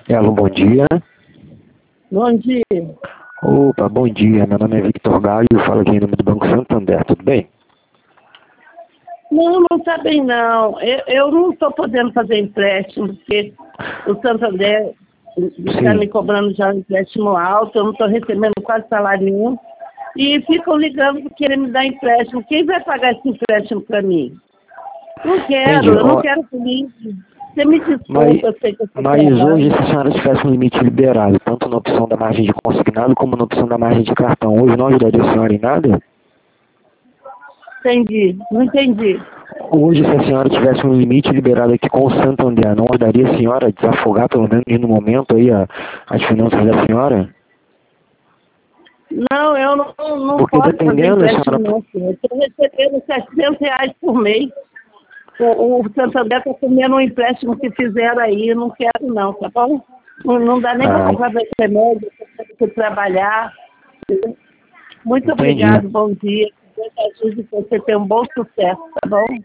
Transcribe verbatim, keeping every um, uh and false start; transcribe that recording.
Alô, bom dia. Bom dia. Opa, bom dia. Meu nome é Victor Galho, eu falo aqui em nome do Banco Santander, tudo bem? Não, não está bem não. Eu, eu não estou podendo fazer empréstimo, porque o Santander está me cobrando já um empréstimo alto, eu não estou recebendo quase salário nenhum. E ficam ligando querendo me dar empréstimo. Quem vai pagar esse empréstimo para mim? Não quero, Entendi. eu não Ó, quero polícia. Você me desculpa, mas, eu sei que eu estou mas hoje, trabalhando. se a senhora tivesse um limite liberado, tanto na opção da margem de consignado como na opção da margem de cartão, hoje não ajudaria a senhora em nada? Entendi, não entendi. Hoje, se a senhora tivesse um limite liberado aqui com o Santander, não ajudaria a senhora a desafogar, pelo menos no momento, aí, a, as finanças da senhora? Não, eu não, não Porque posso fazer dependendo, a empréstimo senhora... não, senhor. Eu estou recebendo setecentos reais por mês. O, o Santander está comendo um empréstimo que fizeram aí, eu não quero não, tá bom? Não, não dá nem para Ah, comprar meu remédio, eu tenho que trabalhar. Muito entendi. obrigado, bom dia. Que Deus ajude você a ter um bom sucesso, tá bom?